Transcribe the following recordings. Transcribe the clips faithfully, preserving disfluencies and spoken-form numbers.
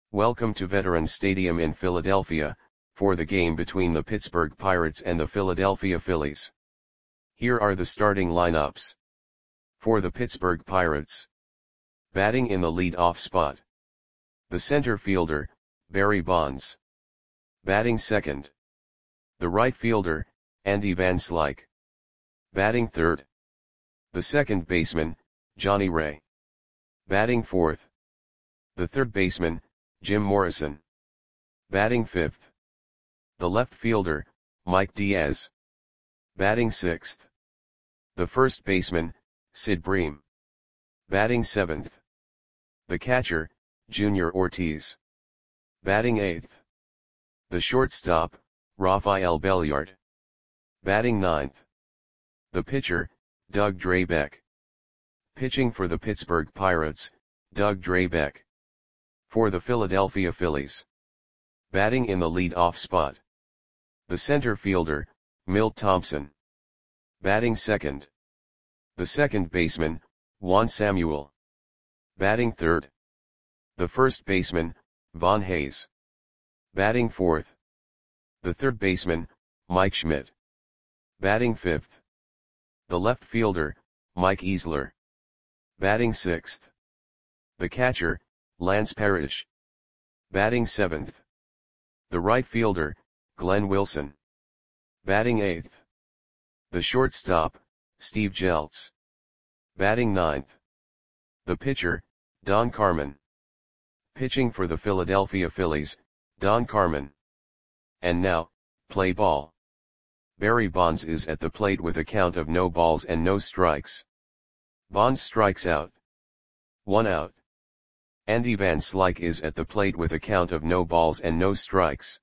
Welcome to Veterans Stadium in Philadelphia, for the game between the Pittsburgh Pirates and the Philadelphia Phillies. Here are the starting lineups. For the Pittsburgh Pirates. Batting in the lead-off spot. The center fielder, Barry Bonds. Batting second. The right fielder, Andy Van Slyke. Batting third. The second baseman, Johnny Ray. Batting fourth. The third baseman, Jim Morrison. Batting fifth. The left fielder, Mike Diaz. Batting sixth. The first baseman, Sid Bream. Batting seventh. The catcher, Junior Ortiz. Batting eighth. The shortstop, Rafael Belliard. Batting ninth. The pitcher, Doug Drabek. Pitching for the Pittsburgh Pirates, Doug Drabek. For the Philadelphia Phillies. Batting in the lead-off spot. The center fielder, Milt Thompson. Batting second. The second baseman, Juan Samuel. Batting third. The first baseman, Von Hayes. Batting fourth. The third baseman, Mike Schmidt. Batting fifth. The left fielder, Mike Easler. Batting sixth. The catcher, Lance Parrish. Batting seventh. The right fielder, Glenn Wilson. Batting eighth. The shortstop, Steve Jeltz. Batting ninth. The pitcher, Don Carmen. Pitching for the Philadelphia Phillies, Don Carmen. And now, play ball. Barry Bonds is at the plate with a count of no balls and no strikes. Bonds strikes out. One out. Andy Van Slyke is at the plate with a count of no balls and no strikes.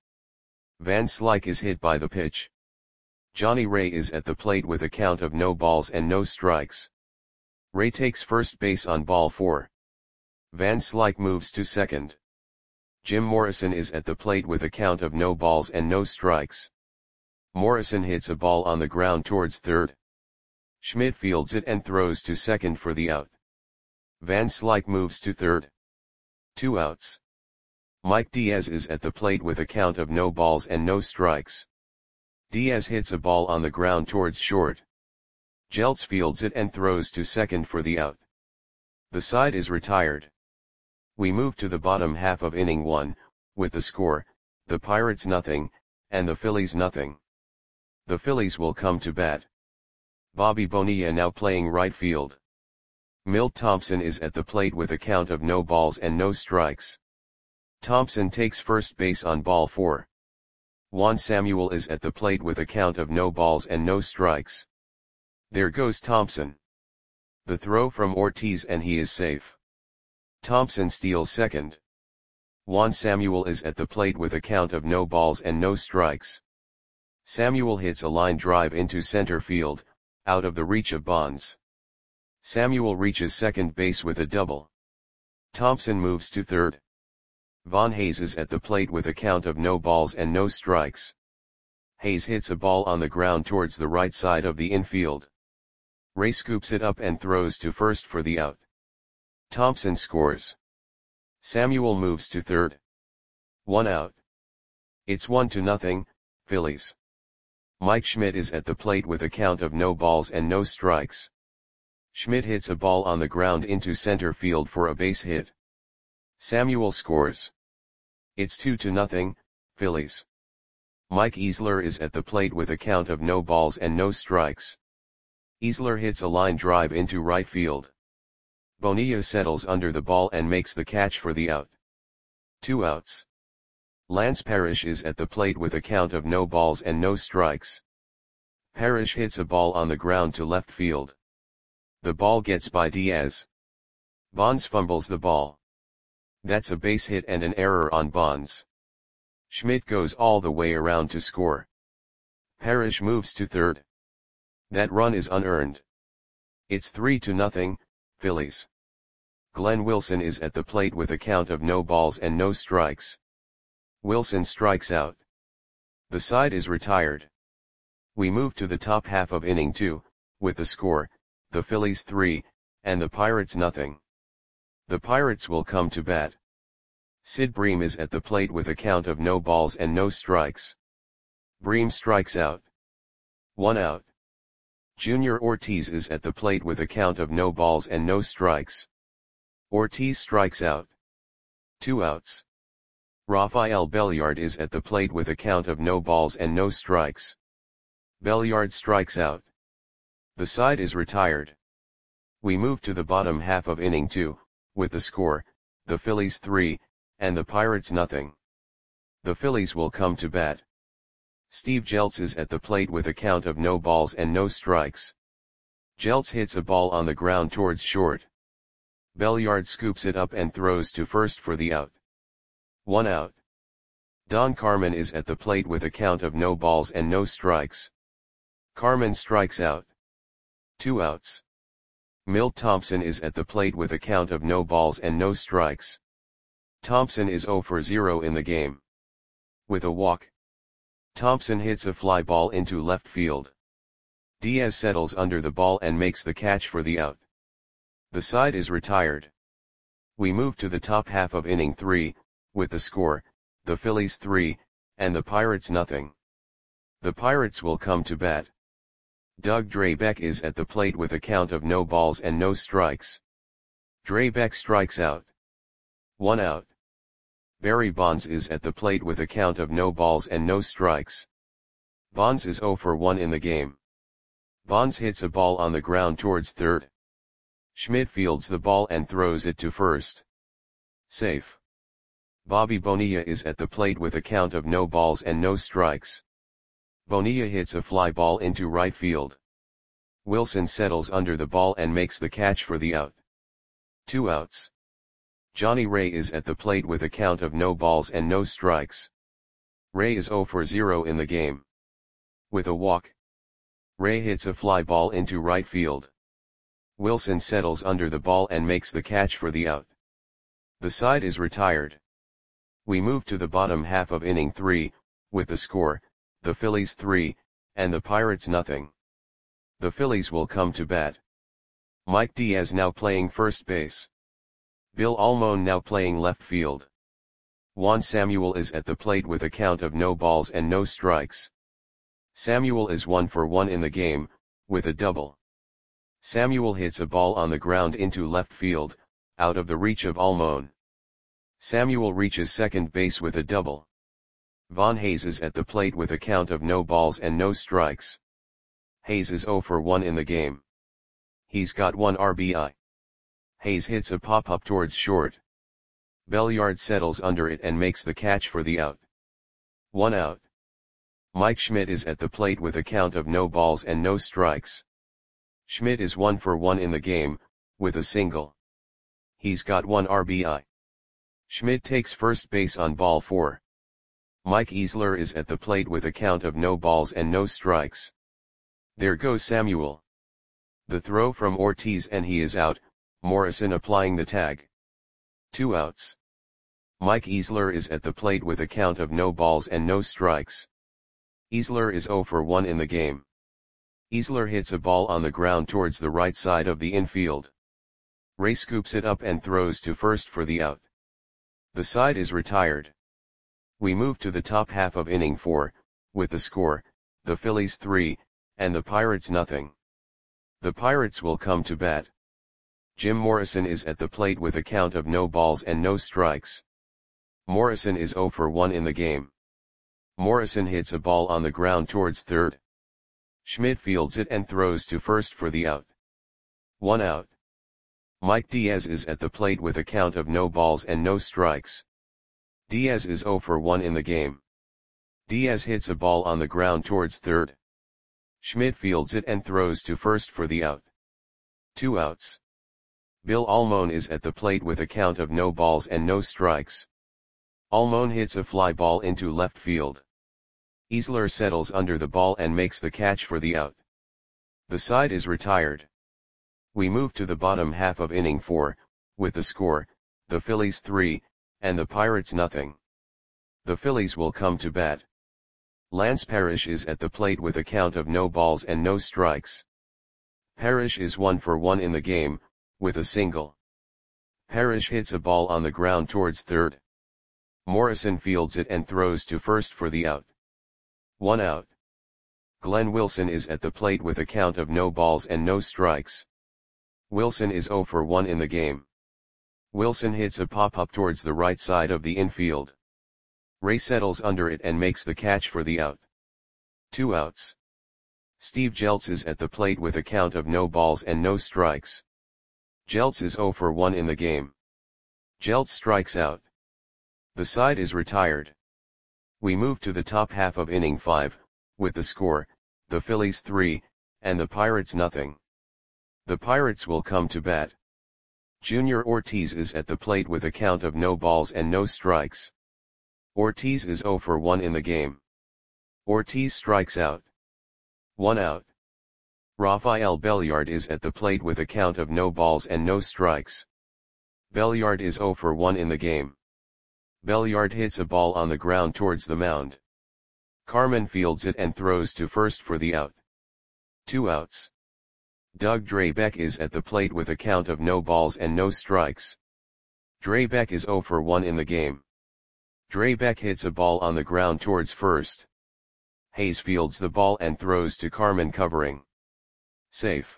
Van Slyke is hit by the pitch. Johnny Ray is at the plate with a count of no balls and no strikes. Ray takes first base on ball four. Van Slyke moves to second. Jim Morrison is at the plate with a count of no balls and no strikes. Morrison hits a ball on the ground towards third. Schmidt fields it and throws to second for the out. Van Slyke moves to third. Two outs. Mike Diaz is at the plate with a count of no balls and no strikes. Diaz hits a ball on the ground towards short. Jeltz fields it and throws to second for the out. The side is retired. We move to the bottom half of inning one, with the score, the Pirates nothing, and the Phillies nothing. The Phillies will come to bat. Bobby Bonilla now playing right field. Milt Thompson is at the plate with a count of no balls and no strikes. Thompson takes first base on ball four. Juan Samuel is at the plate with a count of no balls and no strikes. There goes Thompson. The throw from Ortiz and he is safe. Thompson steals second. Juan Samuel is at the plate with a count of no balls and no strikes. Samuel hits a line drive into center field, out of the reach of Bonds. Samuel reaches second base with a double. Thompson moves to third. Von Hayes is at the plate with a count of no balls and no strikes. Hayes hits a ball on the ground towards the right side of the infield. Ray scoops it up and throws to first for the out. Thompson scores. Samuel moves to third. One out. It's one to nothing, Phillies. Mike Schmidt is at the plate with a count of no balls and no strikes. Schmidt hits a ball on the ground into center field for a base hit. Samuel scores. It's two to nothing, Phillies. Mike Easler is at the plate with a count of no balls and no strikes. Easler hits a line drive into right field. Bonilla settles under the ball and makes the catch for the out. Two outs. Lance Parrish is at the plate with a count of no balls and no strikes. Parrish hits a ball on the ground to left field. The ball gets by Diaz. Bonds fumbles the ball. That's a base hit and an error on Bonds. Schmidt goes all the way around to score. Parrish moves to third. That run is unearned. It's three to nothing, Phillies. Glenn Wilson is at the plate with a count of no balls and no strikes. Wilson strikes out. The side is retired. We move to the top half of inning two, with the score, the Phillies three, and the Pirates nothing. The Pirates will come to bat. Sid Bream is at the plate with a count of no balls and no strikes. Bream strikes out. One out. Junior Ortiz is at the plate with a count of no balls and no strikes. Ortiz strikes out. Two outs. Rafael Belliard is at the plate with a count of no balls and no strikes. Belliard strikes out. The side is retired. We move to the bottom half of inning two, with the score, the Phillies three, and the Pirates nothing. The Phillies will come to bat. Steve Jeltz is at the plate with a count of no balls and no strikes. Jeltz hits a ball on the ground towards short. Belliard scoops it up and throws to first for the out. One out. Don Carmen is at the plate with a count of no balls and no strikes. Carmen strikes out. Two outs. Milt Thompson is at the plate with a count of no balls and no strikes. Thompson is zero for zero in the game. With a walk, Thompson hits a fly ball into left field. Diaz settles under the ball and makes the catch for the out. The side is retired. We move to the top half of inning three, with the score, the Phillies three, and the Pirates nothing. The Pirates will come to bat. Doug Drabek is at the plate with a count of no balls and no strikes. Drabek strikes out. One out. Barry Bonds is at the plate with a count of no balls and no strikes. Bonds is zero for one in the game. Bonds hits a ball on the ground towards third. Schmidt fields the ball and throws it to first. Safe. Bobby Bonilla is at the plate with a count of no balls and no strikes. Bonilla hits a fly ball into right field. Wilson settles under the ball and makes the catch for the out. Two outs. Johnny Ray is at the plate with a count of no balls and no strikes. Ray is zero for zero in the game. With a walk, Ray hits a fly ball into right field. Wilson settles under the ball and makes the catch for the out. The side is retired. We move to the bottom half of inning three, with the score, the Phillies three, and the Pirates nothing. The Phillies will come to bat. Mike Diaz now playing first base. Bill Almon now playing left field. Juan Samuel is at the plate with a count of no balls and no strikes. Samuel is one for one in the game, with a double. Samuel hits a ball on the ground into left field, out of the reach of Almon. Samuel reaches second base with a double. Von Hayes is at the plate with a count of no balls and no strikes. Hayes is zero for one in the game. He's got one R B I. Hayes hits a pop-up towards short. Belliard settles under it and makes the catch for the out. One out. Mike Schmidt is at the plate with a count of no balls and no strikes. Schmidt is one for one in the game, with a single. He's got one R B I. Schmidt takes first base on ball four. Mike Easler is at the plate with a count of no balls and no strikes. There goes Samuel. The throw from Ortiz and he is out, Morrison applying the tag. Two outs. Mike Easler is at the plate with a count of no balls and no strikes. Easler is zero for one in the game. Easler hits a ball on the ground towards the right side of the infield. Ray scoops it up and throws to first for the out. The side is retired. We move to the top half of inning four, with the score, the Phillies three, and the Pirates nothing. The Pirates will come to bat. Jim Morrison is at the plate with a count of no balls and no strikes. Morrison is zero for one in the game. Morrison hits a ball on the ground towards third. Schmidt fields it and throws to first for the out. One out. Mike Diaz is at the plate with a count of no balls and no strikes. Diaz is zero for one in the game. Diaz hits a ball on the ground towards third. Schmidt fields it and throws to first for the out. Two outs. Bill Almon is at the plate with a count of no balls and no strikes. Almon hits a fly ball into left field. Easler settles under the ball and makes the catch for the out. The side is retired. We move to the bottom half of inning four, with the score, the Phillies three, and the Pirates nothing. The Phillies will come to bat. Lance Parrish is at the plate with a count of no balls and no strikes. Parrish is one for one in the game, with a single. Parrish hits a ball on the ground towards third. Morrison fields it and throws to first for the out. One out. Glenn Wilson is at the plate with a count of no balls and no strikes. Wilson is oh for one in the game. Wilson hits a pop-up towards the right side of the infield. Ray settles under it and makes the catch for the out. Two outs. Steve Jeltz is at the plate with a count of no balls and no strikes. Jeltz is oh for one in the game. Jeltz strikes out. The side is retired. We move to the top half of inning five, with the score, the Phillies three, and the Pirates nothing. The Pirates will come to bat. Junior Ortiz is at the plate with a count of no balls and no strikes. Ortiz is oh for one in the game. Ortiz strikes out. One out. Rafael Belliard is at the plate with a count of no balls and no strikes. Belliard is oh for one in the game. Belliard hits a ball on the ground towards the mound. Carmen fields it and throws to first for the out. Two outs. Doug Drabek is at the plate with a count of no balls and no strikes. Drabek is oh for one in the game. Drabek hits a ball on the ground towards first. Hayes fields the ball and throws to Carmen covering. Safe.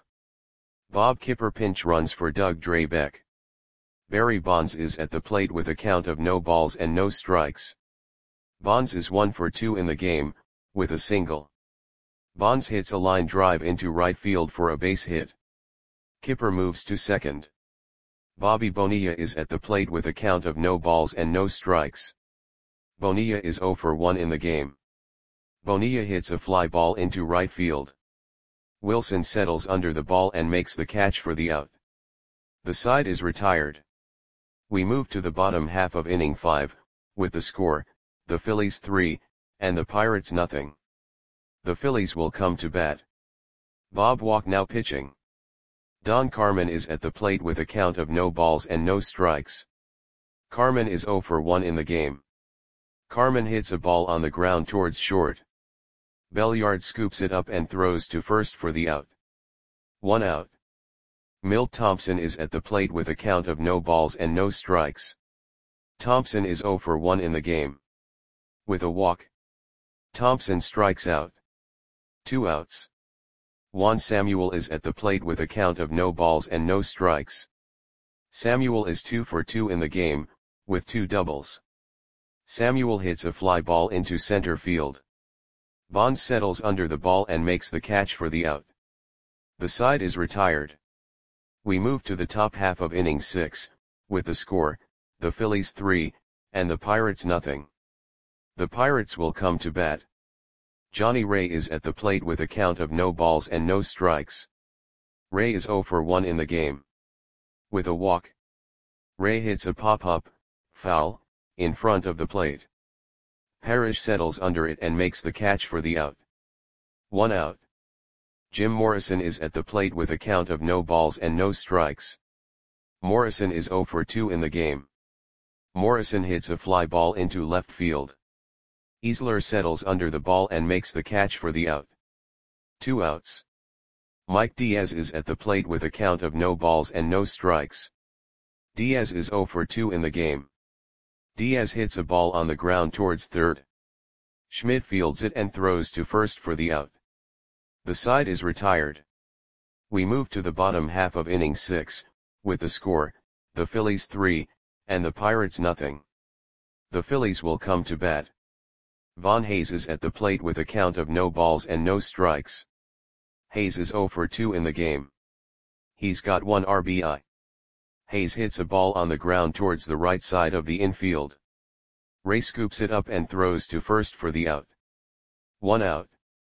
Bob Kipper pinch runs for Doug Drabek. Barry Bonds is at the plate with a count of no balls and no strikes. Bonds is one for two in the game, with a single. Bonds hits a line drive into right field for a base hit. Kipper moves to second. Bobby Bonilla is at the plate with a count of no balls and no strikes. Bonilla is oh for one in the game. Bonilla hits a fly ball into right field. Wilson settles under the ball and makes the catch for the out. The side is retired. We move to the bottom half of inning five, with the score, the Phillies three, and the Pirates nothing. The Phillies will come to bat. Bob Walk now pitching. Don Carmen is at the plate with a count of no balls and no strikes. Carmen is oh for one in the game. Carmen hits a ball on the ground towards short. Belliard scoops it up and throws to first for the out. One out. Milt Thompson is at the plate with a count of no balls and no strikes. Thompson is oh for one in the game. With a walk. Thompson strikes out. Two outs. Juan Samuel is at the plate with a count of no balls and no strikes. Samuel is two for two in the game, with two doubles. Samuel hits a fly ball into center field. Bonds settles under the ball and makes the catch for the out. The side is retired. We move to the top half of inning six, with the score, the Phillies three, and the Pirates nothing. The Pirates will come to bat. Johnny Ray is at the plate with a count of no balls and no strikes. Ray is oh for one in the game. With a walk. Ray hits a pop-up, foul, in front of the plate. Parrish settles under it and makes the catch for the out. One out. Jim Morrison is at the plate with a count of no balls and no strikes. Morrison is oh for two in the game. Morrison hits a fly ball into left field. Easler settles under the ball and makes the catch for the out. Two outs. Mike Diaz is at the plate with a count of no balls and no strikes. Diaz is oh for two in the game. Diaz hits a ball on the ground towards third. Schmidt fields it and throws to first for the out. The side is retired. We move to the bottom half of inning six, with the score, the Phillies three, and the Pirates nothing. The Phillies will come to bat. Von Hayes is at the plate with a count of no balls and no strikes. Hayes is oh for two in the game. He's got one R B I. Hayes hits a ball on the ground towards the right side of the infield. Ray scoops it up and throws to first for the out. One out.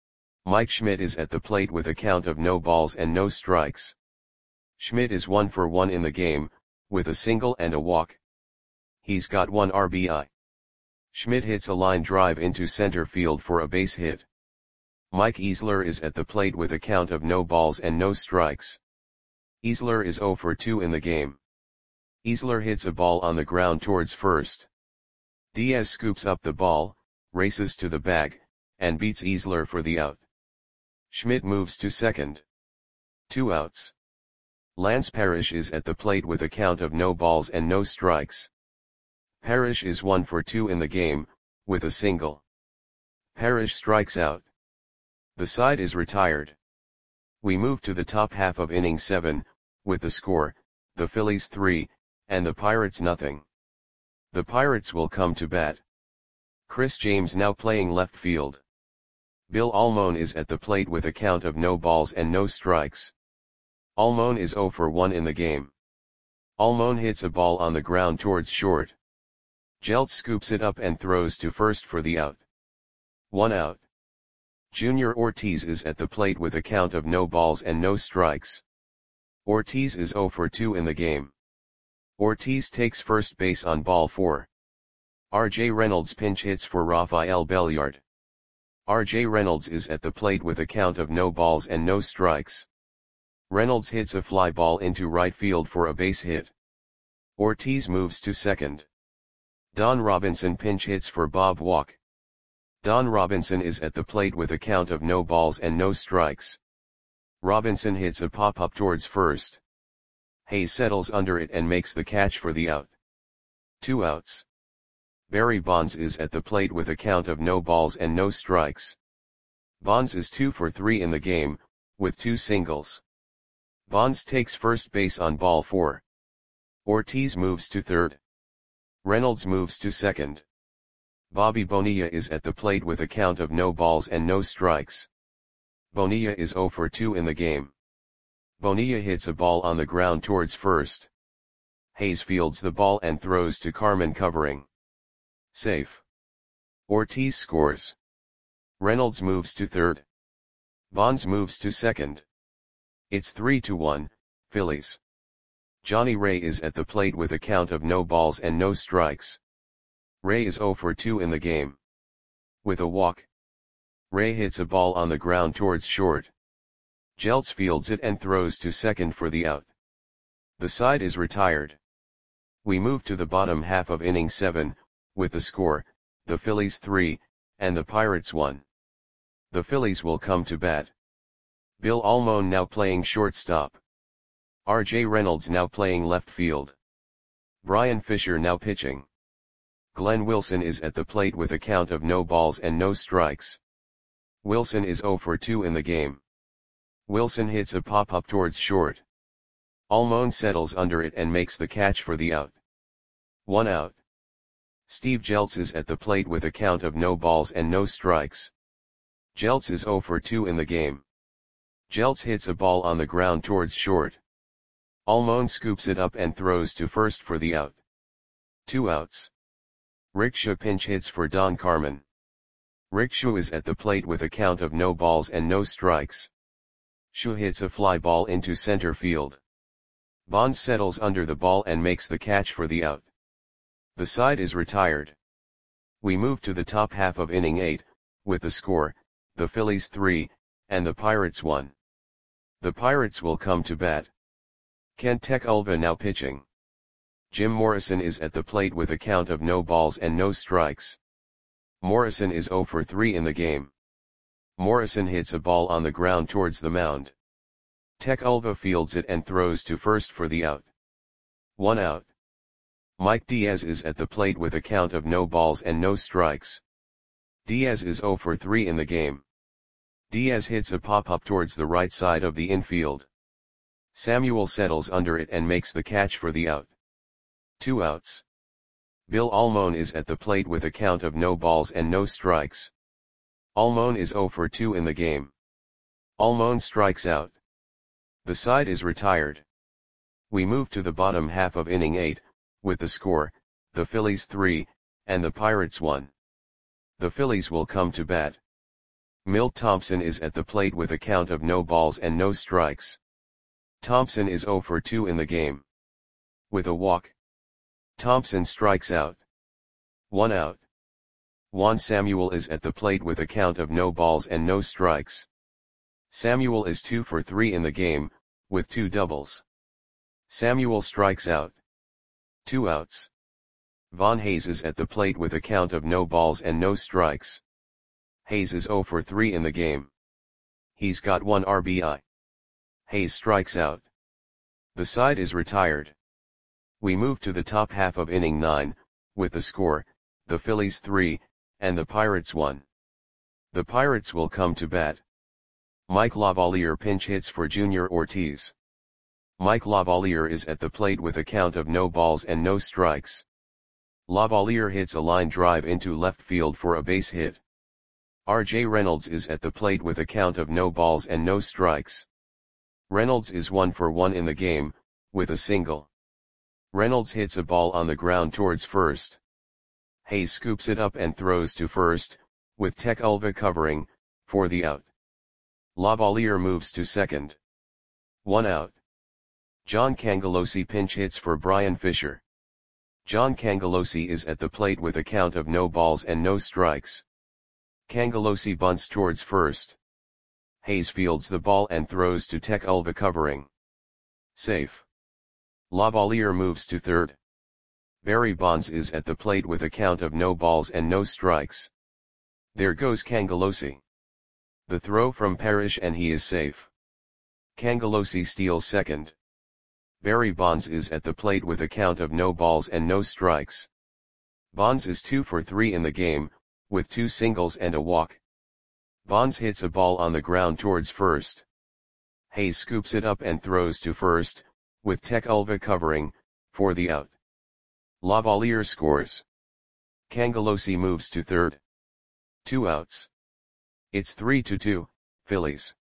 Mike Schmidt is at the plate with a count of no balls and no strikes. Schmidt is one for one in the game, with a single and a walk. He's got one R B I. Schmidt hits a line drive into center field for a base hit. Mike Easler is at the plate with a count of no balls and no strikes. Easler is oh for two in the game. Easler hits a ball on the ground towards first. Diaz scoops up the ball, races to the bag, and beats Easler for the out. Schmidt moves to second. Two outs. Lance Parrish is at the plate with a count of no balls and no strikes. Parrish is one for two in the game, with a single. Parrish strikes out. The side is retired. We move to the top half of inning seven, with the score, the Phillies three, and the Pirates nothing. The Pirates will come to bat. Chris James now playing left field. Bill Almon is at the plate with a count of no balls and no strikes. Almon is oh for one in the game. Almon hits a ball on the ground towards short. Jeltz scoops it up and throws to first for the out. One out. Junior Ortiz is at the plate with a count of no balls and no strikes. Ortiz is oh for two in the game. Ortiz takes first base on ball four. R J Reynolds pinch hits for Rafael Belliard. R J Reynolds is at the plate with a count of no balls and no strikes. Reynolds hits a fly ball into right field for a base hit. Ortiz moves to second. Don Robinson pinch hits for Bob Walk. Don Robinson is at the plate with a count of no balls and no strikes. Robinson hits a pop-up towards first. Hayes settles under it and makes the catch for the out. Two outs. Barry Bonds is at the plate with a count of no balls and no strikes. Bonds is two for three in the game, with two singles. Bonds takes first base on ball four. Ortiz moves to third. Reynolds moves to second. Bobby Bonilla is at the plate with a count of no balls and no strikes. Bonilla is oh for two in the game. Bonilla hits a ball on the ground towards first. Hayes fields the ball and throws to Carmen covering. Safe. Ortiz scores. Reynolds moves to third. Bonds moves to second. It's three to one, Phillies. Johnny Ray is at the plate with a count of no balls and no strikes. Ray is oh for two in the game. With a walk. Ray hits a ball on the ground towards short. Jeltz fields it and throws to second for the out. The side is retired. We move to the bottom half of inning seven, with the score, the Phillies three, and the Pirates one. The Phillies will come to bat. Bill Almon now playing shortstop. R J Reynolds now playing left field. Brian Fisher now pitching. Glenn Wilson is at the plate with a count of no balls and no strikes. Wilson is oh for two in the game. Wilson hits a pop-up towards short. Almon settles under it and makes the catch for the out. One out. Steve Jeltz is at the plate with a count of no balls and no strikes. Jeltz is oh for two in the game. Jeltz hits a ball on the ground towards short. Almon scoops it up and throws to first for the out. Two outs. Rickshaw pinch hits for Don Carmen. Rickshaw is at the plate with a count of no balls and no strikes. Shaw hits a fly ball into center field. Bonds settles under the ball and makes the catch for the out. The side is retired. We move to the top half of inning eight, with the score, the Phillies three, and the Pirates one. The Pirates will come to bat. Kent Tekulve now pitching. Jim Morrison is at the plate with a count of no balls and no strikes. Morrison is oh for three in the game. Morrison hits a ball on the ground towards the mound. Tekulve fields it and throws to first for the out. One out. Mike Diaz is at the plate with a count of no balls and no strikes. Diaz is oh for three in the game. Diaz hits a pop-up towards the right side of the infield. Samuel settles under it and makes the catch for the out. Two outs. Bill Almon is at the plate with a count of no balls and no strikes. Almon is oh for two in the game. Almon strikes out. The side is retired. We move to the bottom half of inning eight, with the score, the Phillies three, and the Pirates one. The Phillies will come to bat. Milt Thompson is at the plate with a count of no balls and no strikes. Thompson is oh for two in the game. With a walk. Thompson strikes out. One out. Juan Samuel is at the plate with a count of no balls and no strikes. Samuel is two for three in the game, with two doubles. Samuel strikes out. Two outs. Von Hayes is at the plate with a count of no balls and no strikes. Hayes is oh for three in the game. He's got one R B I. Hayes strikes out. The side is retired. We move to the top half of inning nine, with the score, the Phillies three, and the Pirates one. The Pirates will come to bat. Mike Lavalier pinch hits for Junior Ortiz. Mike Lavalier is at the plate with a count of no balls and no strikes. Lavalier hits a line drive into left field for a base hit. R J Reynolds is at the plate with a count of no balls and no strikes. Reynolds is one for one in the game, with a single. Reynolds hits a ball on the ground towards first. Hayes scoops it up and throws to first, with Tech Ulva covering, for the out. Lavalier moves to second. One out. John Cangelosi pinch hits for Brian Fisher. John Cangelosi is at the plate with a count of no balls and no strikes. Cangelosi bunts towards first. Hayes fields the ball and throws to Tech Ulva covering. Safe. Lavalier moves to third. Barry Bonds is at the plate with a count of no balls and no strikes. There goes Cangelosi. The throw from Parrish and he is safe. Cangelosi steals second. Barry Bonds is at the plate with a count of no balls and no strikes. Bonds is two for three in the game, with two singles and a walk. Bonds hits a ball on the ground towards first. Hayes scoops it up and throws to first, with Tech Ulva covering, for the out. Lavalier scores. Cangelosi moves to third. Two outs. It's three to two, Phillies.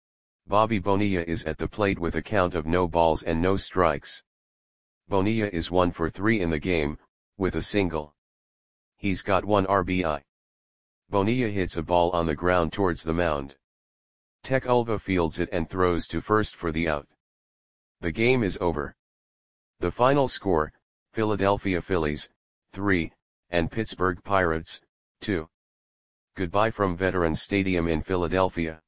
Bobby Bonilla is at the plate with a count of no balls and no strikes. Bonilla is one for three in the game, with a single. He's got one R B I. Bonilla hits a ball on the ground towards the mound. Tech Ulva fields it and throws to first for the out. The game is over. The final score, Philadelphia Phillies, three, and Pittsburgh Pirates, two. Goodbye from Veterans Stadium in Philadelphia.